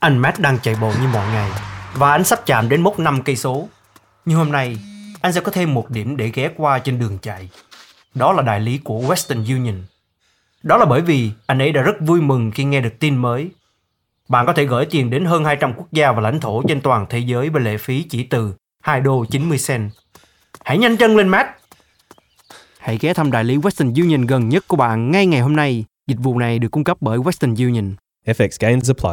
Anh Matt đang chạy bộ như mọi ngày và anh sắp chạm đến mốc 5 cây số. Nhưng hôm nay, anh sẽ có thêm một điểm để ghé qua trên đường chạy. Đó là đại lý của Western Union. Đó là bởi vì anh ấy đã rất vui mừng khi nghe được tin mới. Bạn có thể gửi tiền đến hơn 200 quốc gia và lãnh thổ trên toàn thế giới với lệ phí chỉ từ $2.90. Hãy nhanh chân lên, Matt! Hãy ghé thăm đại lý Western Union gần nhất của bạn ngay ngày hôm nay. Dịch vụ này được cung cấp bởi Western Union. FX gains apply.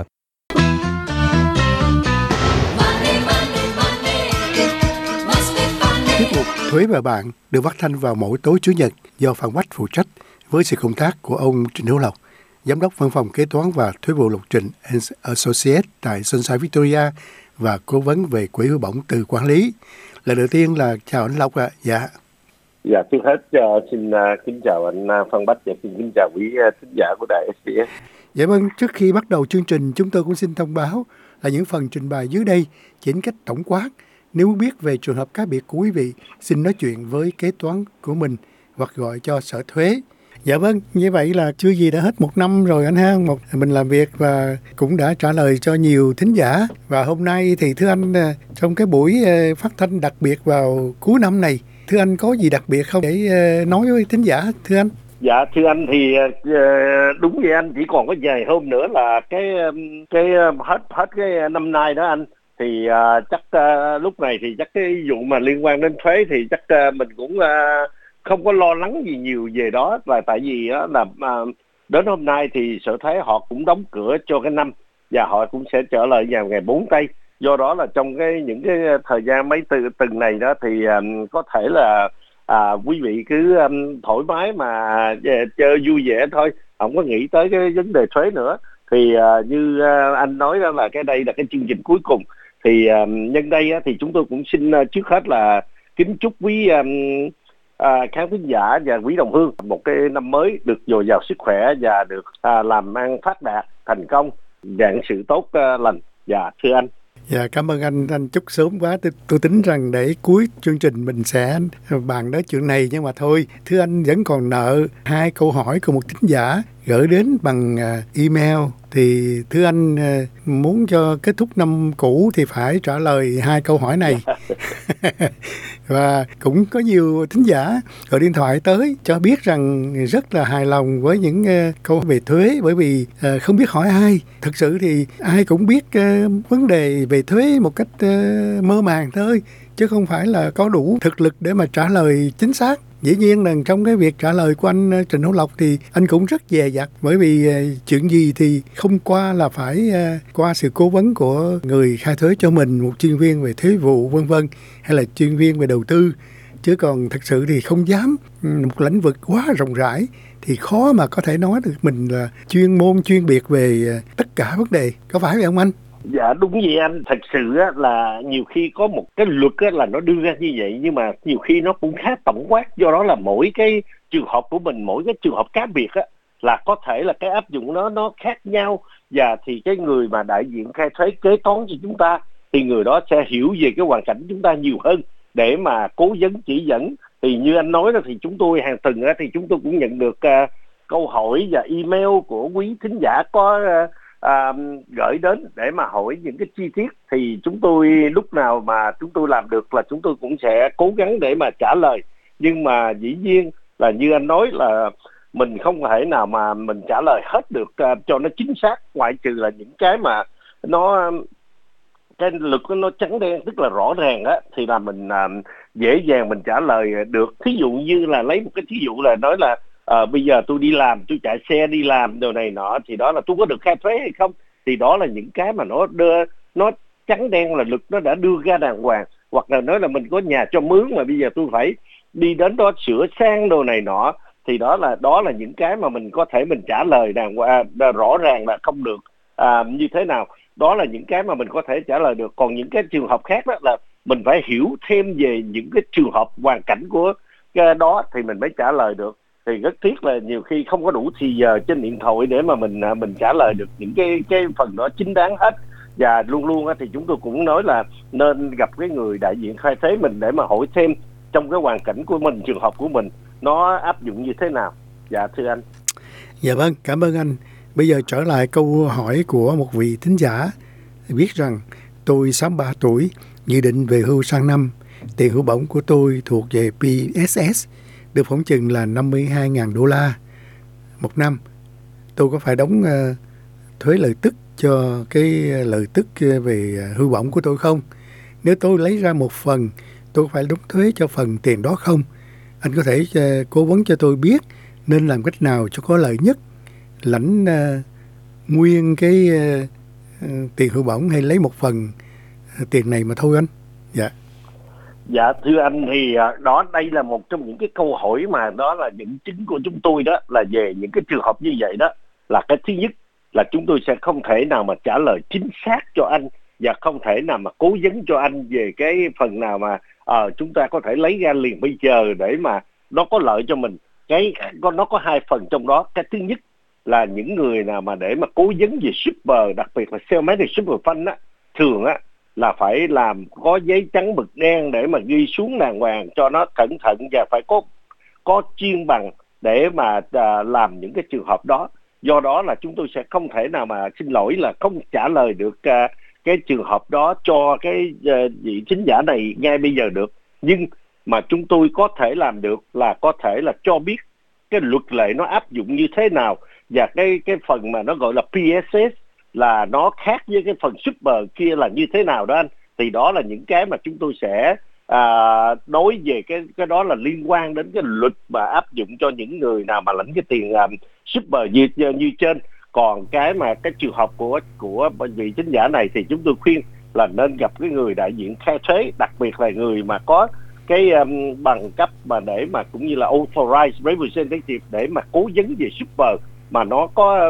Tiết mục Thuế và Bạn được phát thanh vào mỗi tối Chủ nhật do Phan Bách phụ trách với sự công tác của ông Trịnh Hữu Lộc, Giám đốc Văn phòng Kế toán và Thuế vụ Lộc Trình & Associates tại Sunshine Victoria và cố vấn về quỹ hưu bổng từ quản lý. Lần đầu tiên là chào anh Lộc ạ. Dạ, trước hết xin kính chào anh Phan Bách và xin kính chào quý thính giả của đài SBS. Dạ vâng, trước khi bắt đầu chương trình, chúng tôi cũng xin thông báo là những phần trình bày dưới đây chỉ cách tổng quát. Nếu muốn biết về trường hợp cá biệt của quý vị, xin nói chuyện với kế toán của mình hoặc gọi cho sở thuế. Dạ vâng, như vậy là chưa gì đã hết một năm rồi anh ha. Mình làm việc và cũng đã trả lời cho nhiều thính giả. Và hôm nay thì thưa anh, trong cái buổi phát thanh đặc biệt vào cuối năm này, thưa anh có gì đặc biệt không để nói với thính giả, thưa anh? Dạ, thưa anh thì đúng vậy anh, chỉ còn có vài hôm nữa là cái hết cái năm nay đó anh. Thì chắc lúc này thì chắc cái vụ mà liên quan đến thuế thì chắc mình cũng không có lo lắng gì nhiều về đó, và tại vì là đến hôm nay thì sở thuế họ cũng đóng cửa cho cái năm và họ cũng sẽ trở lại vào ngày 4 tây. Do đó là trong những cái thời gian mấy tuần này đó thì có thể là quý vị cứ thoải mái mà chơi vui vẻ thôi, không có nghĩ tới cái vấn đề thuế nữa. Thì như anh nói đó là đây là cái chương trình cuối cùng. Thì nhân đây thì chúng tôi cũng xin trước hết là kính chúc quý khán thính giả và quý đồng hương một cái năm mới được dồi dào sức khỏe và được làm ăn phát đạt, thành công, vạn sự tốt lành. Dạ, thưa anh. Dạ, cảm ơn anh chúc sớm quá. Tôi tính rằng để cuối chương trình mình sẽ bàn nói chuyện này, nhưng mà thôi, thưa anh vẫn còn nợ 2 câu hỏi của một thính giả gửi đến bằng email. Thì thưa anh, muốn cho kết thúc năm cũ thì phải trả lời 2 câu hỏi này. Và cũng có nhiều thính giả gọi điện thoại tới cho biết rằng rất là hài lòng với những câu về thuế, bởi vì không biết hỏi ai. Thực sự thì ai cũng biết vấn đề về thuế một cách mơ màng thôi, chứ không phải là có đủ thực lực để mà trả lời chính xác. Dĩ nhiên là trong cái việc trả lời của anh Trịnh Hữu Lộc thì anh cũng rất dè dặt, bởi vì chuyện gì thì không qua là phải qua sự cố vấn của người khai thuế cho mình, một chuyên viên về thuế vụ vân vân, hay là chuyên viên về đầu tư. Chứ còn thực sự thì không dám, một lĩnh vực quá rộng rãi thì khó mà có thể nói được mình là chuyên môn chuyên biệt về tất cả vấn đề. Có phải vậy không anh? Dạ đúng vậy anh, thật sự là nhiều khi có một cái luật là nó đưa ra như vậy, nhưng mà nhiều khi nó cũng khá tổng quát. Do đó là mỗi cái trường hợp của mình, mỗi cái trường hợp cá biệt là có thể là cái áp dụng nó khác nhau. Và thì cái người mà đại diện khai thuế kế toán cho chúng ta thì người đó sẽ hiểu về cái hoàn cảnh chúng ta nhiều hơn để mà cố vấn chỉ dẫn. Thì như anh nói đó, thì chúng tôi hàng tuần thì chúng tôi cũng nhận được câu hỏi và email của quý thính giả có gửi đến để mà hỏi những cái chi tiết. Thì chúng tôi lúc nào mà chúng tôi làm được là chúng tôi cũng sẽ cố gắng để mà trả lời. Nhưng mà dĩ nhiên là như anh nói là mình không thể nào mà mình trả lời hết được cho nó chính xác, ngoại trừ là những cái mà cái luật nó trắng đen, tức là rõ ràng thì là mình dễ dàng mình trả lời được. Thí dụ như là lấy một cái thí dụ là nói là bây giờ tôi đi làm, tôi chạy xe đi làm đồ này nọ, thì đó là tôi có được khai thuế hay không? Thì đó là những cái mà nó trắng đen, là luật nó đã đưa ra đàng hoàng. Hoặc là nói là mình có nhà cho mướn mà bây giờ tôi phải đi đến đó sửa sang đồ này nọ, thì đó là những cái mà mình có thể mình trả lời đàng hoàng, rõ ràng là không được như thế nào. Đó là những cái mà mình có thể trả lời được. Còn những cái trường hợp khác đó là mình phải hiểu thêm về những cái trường hợp hoàn cảnh của cái đó thì mình mới trả lời được. Thì rất tiếc là nhiều khi không có đủ thì giờ trên điện thoại để mà mình trả lời được những cái phần đó chính đáng hết. Và luôn luôn thì chúng tôi cũng nói là nên gặp cái người đại diện khai thuế mình để mà hỏi thêm trong cái hoàn cảnh của mình, trường hợp của mình nó áp dụng như thế nào. Dạ thưa anh. Dạ vâng, cảm ơn anh. Bây giờ trở lại câu hỏi của một vị thính giả. viết rằng tôi 63 tuổi, dự định về hưu sang năm. Tiền hưu bổng của tôi thuộc về PSS, được phỏng chừng là $52,000 một năm. Tôi có phải đóng thuế lợi tức cho cái lợi tức về hưu bổng của tôi không? Nếu tôi lấy ra một phần, tôi phải đóng thuế cho phần tiền đó không? Anh có thể cố vấn cho tôi biết nên làm cách nào cho có lợi nhất, lãnh nguyên cái tiền hưu bổng hay lấy một phần tiền này mà thôi anh? Dạ. Dạ thưa anh thì đây là một trong những cái câu hỏi mà đó là những chính của chúng tôi, đó là về những cái trường hợp như vậy. Đó là cái thứ nhất là chúng tôi sẽ không thể nào mà trả lời chính xác cho anh và không thể nào mà cố vấn cho anh về cái phần nào mà chúng ta có thể lấy ra liền bây giờ để mà nó có lợi cho mình. Nó có hai phần trong đó. Cái thứ nhất là những người nào mà để mà cố vấn về super, đặc biệt là self-managed super fund á, thường á là phải làm có giấy trắng mực đen để mà ghi xuống đàng hoàng cho nó cẩn thận, và phải có chuyên bằng để mà làm những cái trường hợp đó. Do đó là chúng tôi sẽ không thể nào mà, xin lỗi là không trả lời được cái trường hợp đó cho cái vị thính giả này ngay bây giờ được. Nhưng mà chúng tôi có thể làm được là có thể là cho biết cái luật lệ nó áp dụng như thế nào, và cái phần mà nó gọi là PSS là nó khác với cái phần super kia là như thế nào đó anh. Thì đó là những cái mà chúng tôi sẽ nói về cái đó là liên quan đến cái luật mà áp dụng cho những người nào mà lãnh cái tiền super như trên. Còn cái trường hợp của vị thính giả này thì chúng tôi khuyên là nên gặp cái người đại diện khai thuế, đặc biệt là người mà có cái bằng cấp mà để mà cũng như là authorized representative để mà cố vấn về super mà nó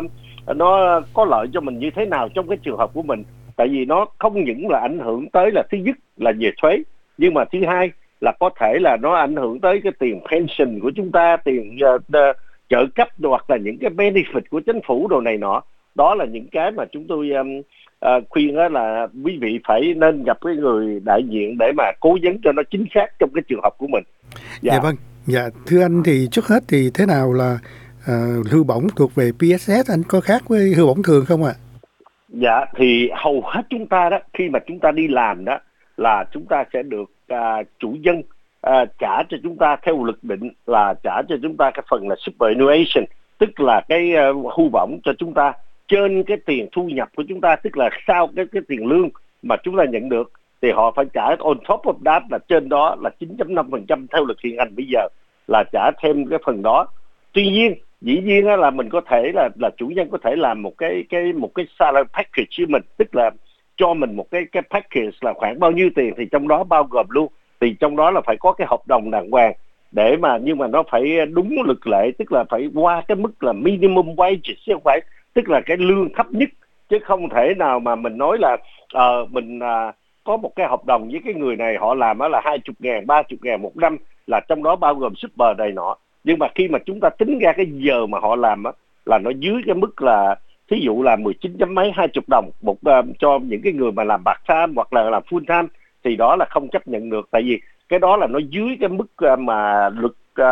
có lợi cho mình như thế nào trong cái trường hợp của mình. Tại vì nó không những là ảnh hưởng tới là thứ nhất là về thuế, nhưng mà thứ hai là có thể là nó ảnh hưởng tới cái tiền pension của chúng ta, tiền trợ cấp hoặc là những cái benefit của chính phủ đồ này nọ. Đó là những cái mà chúng tôi khuyên là quý vị phải nên gặp cái người đại diện để mà cố vấn cho nó chính xác trong cái trường hợp của mình. Dạ vâng. Dạ thưa anh, thì trước hết thì thế nào là hưu bổng thuộc về PSS, anh có khác với hưu bổng thường không ạ? Dạ thì hầu hết chúng ta đó, khi mà chúng ta đi làm đó là chúng ta sẽ được chủ nhân trả cho chúng ta theo luật định là trả cho chúng ta cái phần là superannuation, tức là cái hưu bổng cho chúng ta trên cái tiền thu nhập của chúng ta, tức là sau cái tiền lương mà chúng ta nhận được thì họ phải trả on top of that, là trên đó là 9.5% theo luật hiện hành bây giờ là trả thêm cái phần đó. Tuy nhiên dĩ nhiên là mình có thể là chủ nhân có thể làm một cái salary package cho mình, tức là cho mình một cái package là khoảng bao nhiêu tiền thì trong đó bao gồm luôn. Thì trong đó là phải có cái hợp đồng đàng hoàng để mà, nhưng mà nó phải đúng luật lệ, tức là phải qua cái mức là minimum wage chứ không phải, tức là cái lương thấp nhất, chứ không thể nào mà mình nói là mình có một cái hợp đồng với cái người này họ làm đó là 20.000, 30.000 một năm, là trong đó bao gồm super này nọ. Nhưng mà khi mà chúng ta tính ra cái giờ mà họ làm á, là nó dưới cái mức là thí dụ là 19 mấy 20 đồng một cho những cái người mà làm part time hoặc là làm full time, thì đó là không chấp nhận được. Tại vì cái đó là nó dưới cái mức mà luật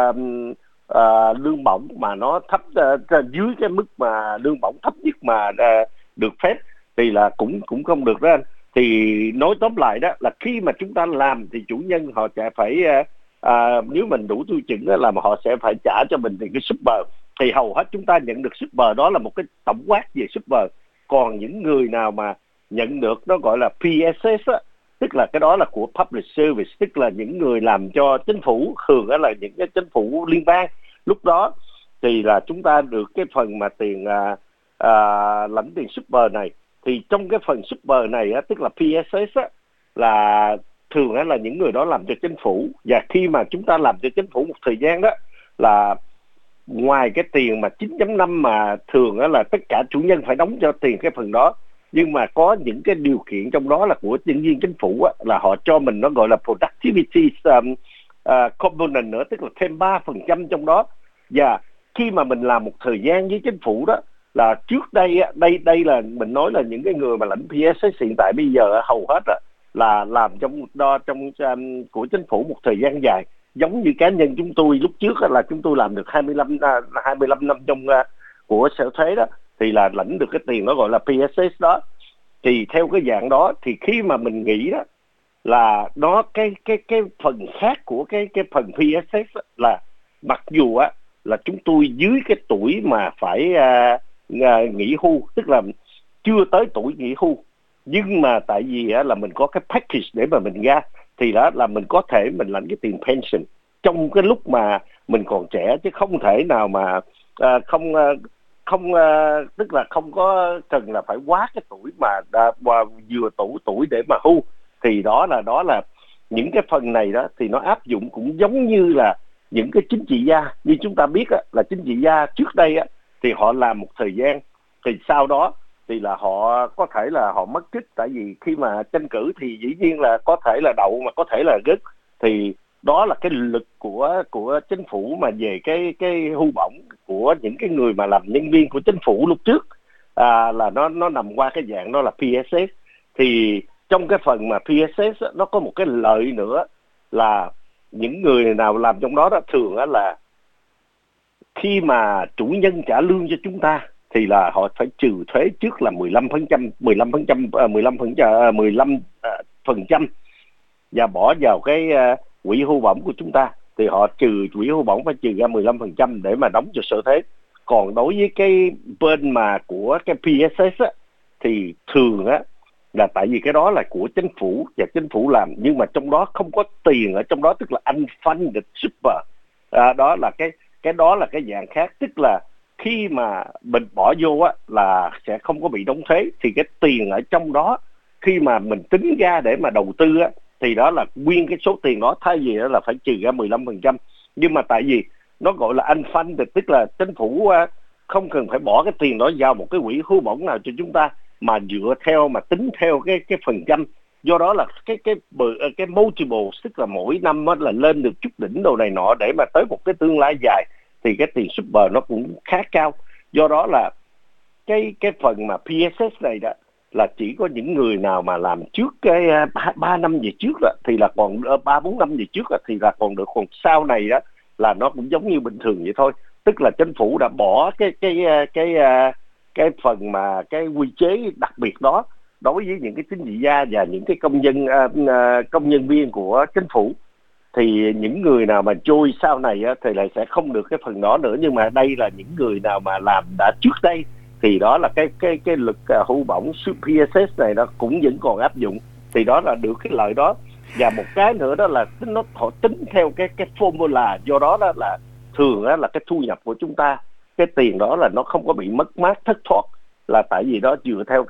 lương bổng mà nó thấp, dưới cái mức mà lương bổng thấp nhất mà được phép, thì là cũng không được đó anh. Thì nói tóm lại đó là khi mà chúng ta làm thì chủ nhân họ sẽ phải nếu mình đủ tiêu chuẩn là mà họ sẽ phải trả cho mình thì cái super. Thì hầu hết chúng ta nhận được super đó là một cái tổng quát về super. Còn những người nào mà nhận được nó gọi là PSS á, tức là cái đó là của public service, tức là những người làm cho chính phủ, thường đó là những cái chính phủ liên bang. Lúc đó thì là chúng ta được cái phần mà tiền lãnh tiền super này. Thì trong cái phần super này á, tức là PSS á, là thường là những người đó làm cho chính phủ. Và khi mà chúng ta làm cho chính phủ một thời gian đó, là ngoài cái tiền mà 9.5 mà thường là tất cả chủ nhân phải đóng cho tiền cái phần đó, nhưng mà có những cái điều kiện trong đó là của nhân viên chính phủ á, là họ cho mình nó gọi là productivity component nữa, tức là thêm 3% trong đó. Và khi mà mình làm một thời gian với chính phủ đó, là trước đây đây là mình nói là những cái người mà lãnh PSS hiện tại bây giờ hầu hết là làm trong của chính phủ một thời gian dài. Giống như cá nhân chúng tôi lúc trước là chúng tôi làm được 25 năm trong của sở thuế đó, thì là lãnh được cái tiền nó gọi là PSS đó. Thì theo cái dạng đó thì khi mà mình nghĩ đó là nó cái phần khác của cái phần PSS là mặc dù á là chúng tôi dưới cái tuổi mà phải nghỉ hưu, tức là chưa tới tuổi nghỉ hưu, nhưng mà tại vì á, là mình có cái package để mà mình ra, thì đó là mình có thể mình lãnh cái tiền pension trong cái lúc mà mình còn trẻ, chứ không thể nào mà tức là không có cần là phải quá cái tuổi mà vừa tuổi để mà hưu. Thì đó là những cái phần này đó thì nó áp dụng cũng giống như là những cái chính trị gia. Như chúng ta biết á, là chính trị gia trước đây á, thì họ làm một thời gian, thì sau đó thì là họ có thể là họ mất chức, tại vì khi mà tranh cử thì dĩ nhiên là có thể là đậu mà có thể là rớt. Thì đó là cái lực của chính phủ mà về cái hưu bổng của những cái người mà làm nhân viên của chính phủ lúc trước, là nó nằm qua cái dạng đó là PSS. Thì trong cái phần mà PSS nó có một cái lợi nữa là những người nào làm trong đó thường là khi mà chủ nhân trả lương cho chúng ta thì là họ phải trừ thuế trước là 15% và bỏ vào cái quỹ hưu bổng của chúng ta, thì họ trừ quỹ hưu bổng phải trừ ra 15% để mà đóng cho sở thuế. Còn đối với cái bên mà của cái PSS á, thì thường á là tại vì cái đó là của chính phủ và chính phủ làm, nhưng mà trong đó không có tiền ở trong đó, tức là unfunded super. Đó là cái dạng khác, tức là khi mà mình bỏ vô á là sẽ không có bị đóng thuế. Thì cái tiền ở trong đó khi mà mình tính ra để mà đầu tư á, thì đó là nguyên cái số tiền đó, thay vì đó là phải trừ ra 15%. Nhưng mà tại vì nó gọi là unfunded, tức là chính phủ không cần phải bỏ cái tiền đó vào một cái quỹ hưu bổng nào cho chúng ta, mà dựa theo mà tính theo cái phần trăm. Do đó là cái multiple, tức là mỗi năm là lên được chút đỉnh đồ này nọ để mà tới một cái tương lai dài, thì cái tiền super nó cũng khá cao. Do đó là cái phần mà PSS này đó là chỉ có những người nào mà làm trước cái 3 năm về trước đó, thì là còn 3-4 năm về trước đó, thì là còn được. Còn sau này đó là nó cũng giống như bình thường vậy thôi, tức là chính phủ đã bỏ cái phần mà cái quy chế đặc biệt đó đối với những cái chính trị gia và những cái công nhân viên của chính phủ. Thì những người nào mà trôi sau này á, thì lại sẽ không được cái phần đó nữa. Nhưng mà đây là những người nào mà làm đã trước đây, thì đó là cái lực hưu bổng PSS này nó cũng vẫn còn áp dụng. Thì đó là được cái lợi đó. Và một cái nữa đó là họ tính theo cái formula. Do đó đó là thường á, là cái thu nhập của chúng ta, cái tiền đó là nó không có bị mất mát thất thoát, là tại vì đó dựa theo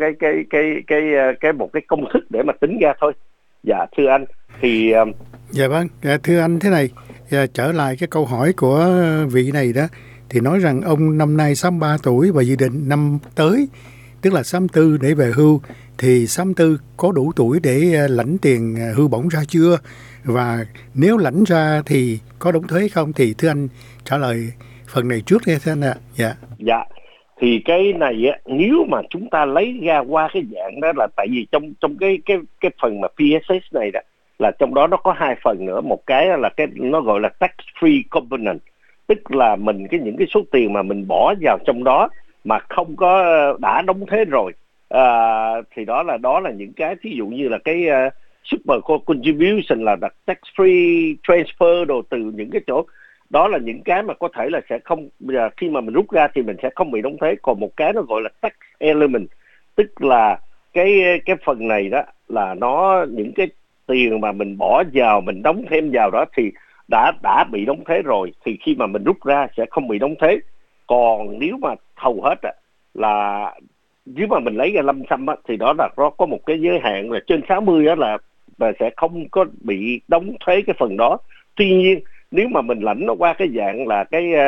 cái một cái công thức để mà tính ra thôi. Dạ thưa anh thì dạ vâng, thưa anh thế này, trở lại cái câu hỏi của vị này đó, thì nói rằng ông năm nay 63 tuổi và dự định năm tới, tức là 64 để về hưu, thì 64 có đủ tuổi để lãnh tiền hưu bổng ra chưa? Và nếu lãnh ra thì có đóng thuế không? Thì thưa anh trả lời phần này trước đi thưa anh ạ. Dạ. Thì cái này á, nếu mà chúng ta lấy ra qua cái dạng đó là tại vì trong cái phần mà PSS này đó, là trong đó nó có hai phần nữa. Một cái là cái nó gọi là tax free component, tức là mình những cái số tiền mà mình bỏ vào trong đó mà không có đã đóng thuế rồi, thì đó là những cái thí dụ như là cái super contribution, là tax free transfer đồ từ những cái chỗ đó, là những cái mà có thể là sẽ không, khi mà mình rút ra thì mình sẽ không bị đóng thuế. Còn một cái nó gọi là tax element, tức là cái phần này đó là nó những cái tiền mà mình bỏ vào, mình đóng thêm vào đó thì đã bị đóng thuế rồi, thì khi mà mình rút ra sẽ không bị đóng thuế. Còn nếu mà hầu hết là nếu mà mình lấy ra lâm sâm thì đó là nó có một cái giới hạn là trên 60 đó là sẽ không có bị đóng thuế cái phần đó. Tuy nhiên nếu mà mình lãnh nó qua cái dạng là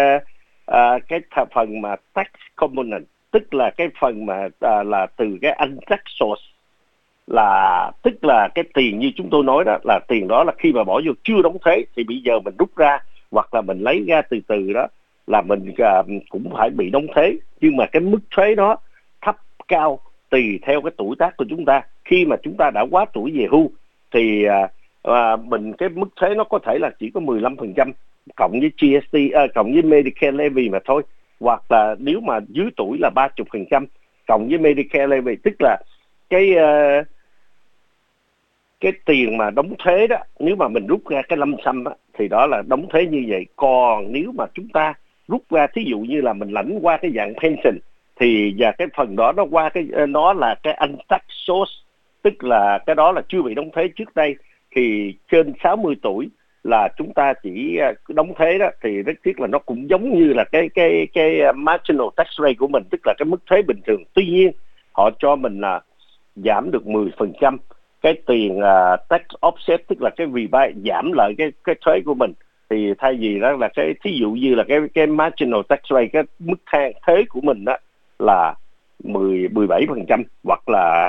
cái phần mà tax component, tức là cái phần mà là từ cái untaxed source, là tức là cái tiền như chúng tôi nói đó, là tiền đó là khi mà bỏ vô chưa đóng thuế, thì bây giờ mình rút ra hoặc là mình lấy ra từ từ đó là mình cũng phải bị đóng thuế. Nhưng mà cái mức thuế đó thấp cao tùy theo cái tuổi tác của chúng ta. Khi mà chúng ta đã quá tuổi về hưu thì mình cái mức thuế nó có thể là chỉ có 15% cộng với GST, cộng với Medicare levy mà thôi. Hoặc là nếu mà dưới tuổi là 30% cộng với Medicare levy, tức là cái tiền mà đóng thuế đó, nếu mà mình rút ra cái lâm sâm á, thì đó là đóng thuế như vậy. Còn nếu mà chúng ta rút ra, thí dụ như là mình lãnh qua cái dạng pension, thì và cái phần đó nó qua nó là cái untaxed source, tức là cái đó là chưa bị đóng thuế trước đây, thì trên 60 tuổi là chúng ta chỉ đóng thuế đó, thì rất tiếc là nó cũng giống như là cái marginal tax rate của mình, tức là cái mức thuế bình thường. Tuy nhiên họ cho mình là giảm được 10% cái tiền tax offset, tức là cái rebate, giảm lại cái thuế của mình. Thì thay vì đó là cái thí dụ như là cái marginal tax rate, cái mức thuế của mình đó là 17% hoặc là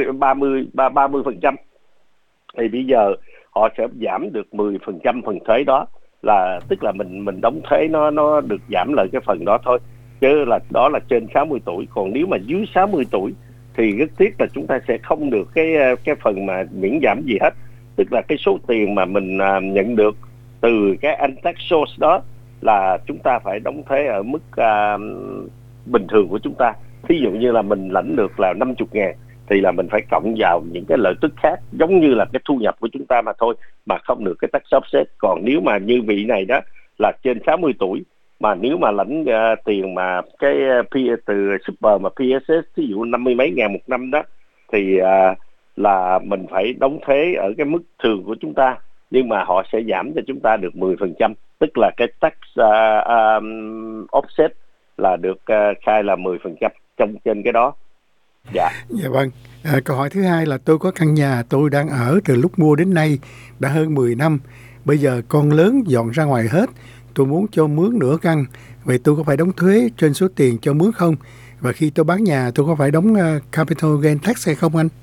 30%, thì bây giờ họ sẽ giảm được 10% phần thuế đó, là tức là mình đóng thuế nó được giảm lại cái phần đó thôi, chứ là đó là trên 60 tuổi. Còn nếu mà dưới 60 tuổi thì rất tiếc là chúng ta sẽ không được cái phần mà miễn giảm gì hết, tức là cái số tiền mà mình nhận được từ cái untaxed source đó là chúng ta phải đóng thuế ở mức bình thường của chúng ta. Thí dụ như là mình lãnh được là 50.000 thì là mình phải cộng vào những cái lợi tức khác giống như là cái thu nhập của chúng ta mà thôi, mà không được cái tax offset. Còn nếu mà như vị này đó là trên 60 tuổi mà nếu mà lãnh tiền mà cái từ super mà PSS ví dụ 50 mấy ngàn một năm đó, thì là mình phải đóng thuế ở cái mức thường của chúng ta, nhưng mà họ sẽ giảm cho chúng ta được 10%, tức là cái tax offset là được khai là 10% trên cái đó. Dạ. Dạ vâng. Câu hỏi thứ hai là tôi có căn nhà tôi đang ở từ lúc mua đến nay đã hơn 10 năm. Bây giờ con lớn dọn ra ngoài hết. Tôi muốn cho mướn nửa căn. Vậy tôi có phải đóng thuế trên số tiền cho mướn không? Và khi tôi bán nhà tôi có phải đóng capital gain tax hay không anh?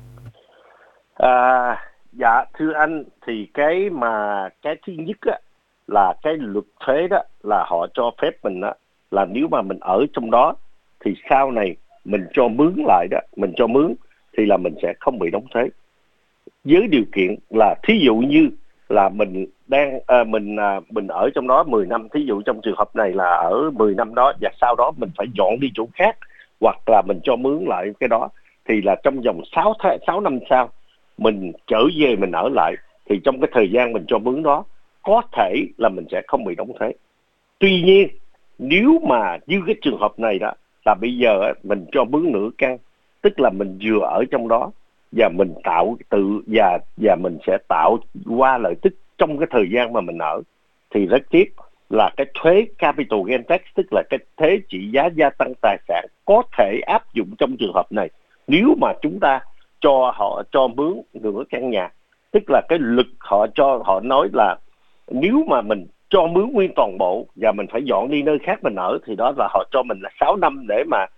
Dạ thưa anh, thì cái thứ nhất á, là cái luật thuế đó là họ cho phép mình á, là nếu mà mình ở trong đó thì sau này mình cho mướn lại đó, mình cho mướn thì là mình sẽ không bị đóng thuế, với điều kiện là thí dụ như là mình đang mình ở trong đó 10 năm, thí dụ trong trường hợp này là ở 10 năm đó và sau đó mình phải dọn đi chỗ khác hoặc là mình cho mướn lại cái đó, thì là trong vòng 6 năm sau mình trở về mình ở lại, thì trong cái thời gian mình cho mướn đó có thể là mình sẽ không bị đóng thuế. Tuy nhiên nếu mà như cái trường hợp này đó là bây giờ mình cho mướn nửa căn, tức là mình vừa ở trong đó và mình tạo và mình sẽ tạo qua lợi tức trong cái thời gian mà mình ở, thì rất tiếc là cái thuế capital gain tax, tức là cái thuế trị giá gia tăng tài sản có thể áp dụng trong trường hợp này nếu mà chúng ta cho mướn nửa căn nhà. Tức là cái luật họ nói là nếu mà mình cho mướn nguyên toàn bộ và mình phải dọn đi nơi khác mình ở, thì đó là họ cho mình là 6 năm để mà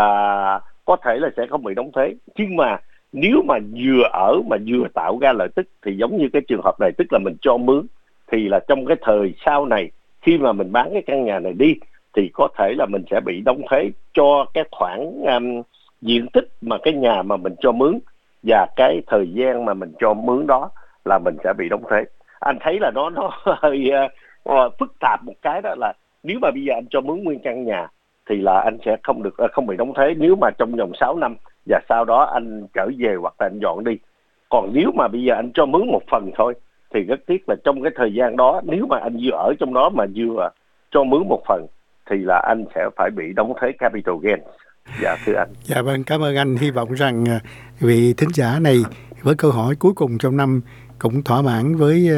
có thể là sẽ không bị đóng thuế. Nhưng mà nếu mà vừa ở mà vừa tạo ra lợi tức thì giống như cái trường hợp này, tức là mình cho mướn, thì là trong cái thời sau này khi mà mình bán cái căn nhà này đi thì có thể là mình sẽ bị đóng thuế cho cái khoản diện tích mà cái nhà mà mình cho mướn và cái thời gian mà mình cho mướn đó là mình sẽ bị đóng thuế. Anh thấy là nó hơi phức tạp một cái, đó là nếu mà bây giờ anh cho mướn nguyên căn nhà thì là anh sẽ không bị đóng thuế nếu mà trong vòng 6 năm và sau đó anh trở về hoặc là anh dọn đi. Còn nếu mà bây giờ anh cho mướn một phần thôi thì rất tiếc là trong cái thời gian đó, nếu mà anh vừa ở trong đó mà vừa cho mướn một phần thì là anh sẽ phải bị đóng thuế capital gain. Dạ thưa anh. Dạ vâng, cảm ơn anh. Hy vọng rằng vị thính giả này với câu hỏi cuối cùng trong năm cũng thỏa mãn với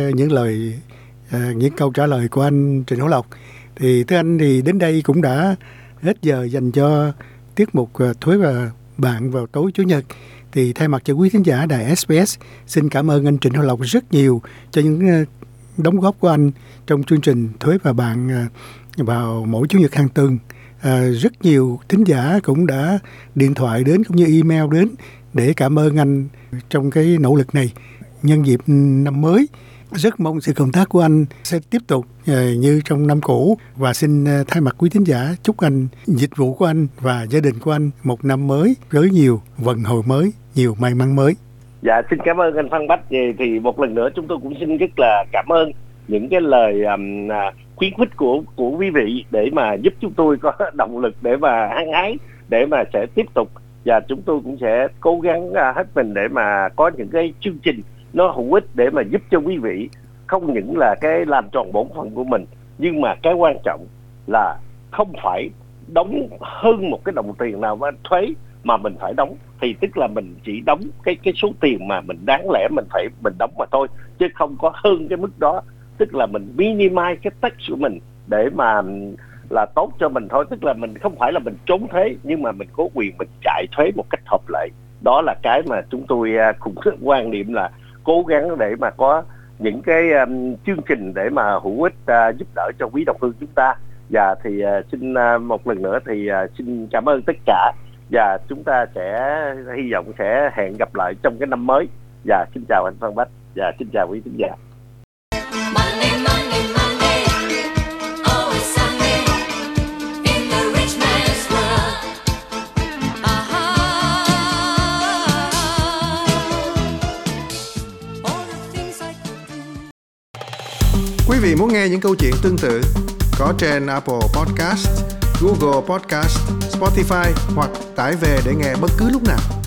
những câu trả lời của anh Trịnh Hữu Lộc. Thì thưa anh, thì đến đây cũng đã hết giờ dành cho tiết mục Thuế và Bạn vào tối Chủ nhật. Thì thay mặt cho quý thính giả đài SBS, xin cảm ơn anh Trịnh Hữu Lộc rất nhiều cho những đóng góp của anh trong chương trình Thuế và Bạn vào mỗi Chủ nhật hàng tuần. Rất nhiều thính giả cũng đã điện thoại đến cũng như email đến để cảm ơn anh trong cái nỗ lực này. Nhân dịp năm mới, rất mong sự cộng tác của anh sẽ tiếp tục như trong năm cũ, và xin thay mặt quý thính giả chúc anh, dịch vụ của anh và gia đình của anh một năm mới với nhiều vận hồi mới, nhiều may mắn mới. Dạ, xin cảm ơn anh Phan Bách. Thì một lần nữa chúng tôi cũng xin rất là cảm ơn những cái lời khuyến khích của quý vị để mà giúp chúng tôi có động lực để mà hăng hái để mà sẽ tiếp tục và chúng tôi cũng sẽ cố gắng hết mình để mà có những cái chương trình nó hữu ích để mà giúp cho quý vị không những là cái làm tròn bổn phận của mình, nhưng mà cái quan trọng là không phải đóng hơn một cái đồng tiền nào với thuế mà mình phải đóng, thì tức là mình chỉ đóng cái số tiền mà mình đáng lẽ mình đóng mà thôi, chứ không có hơn cái mức đó. Tức là mình minimize cái tax của mình để mà là tốt cho mình thôi, tức là mình không phải là mình trốn thuế, nhưng mà mình có quyền mình chạy thuế một cách hợp lệ. Đó là cái mà chúng tôi cũng rất quan niệm là cố gắng để mà có những cái chương trình để mà hữu ích giúp đỡ cho quý đồng hương chúng ta. Và thì xin một lần nữa thì xin cảm ơn tất cả, và chúng ta sẽ hy vọng sẽ hẹn gặp lại trong cái năm mới. Và xin chào anh Phan Bách và xin chào quý khán giả. Quý vị muốn nghe những câu chuyện tương tự có trên Apple Podcast, Google Podcast, Spotify hoặc tải về để nghe bất cứ lúc nào.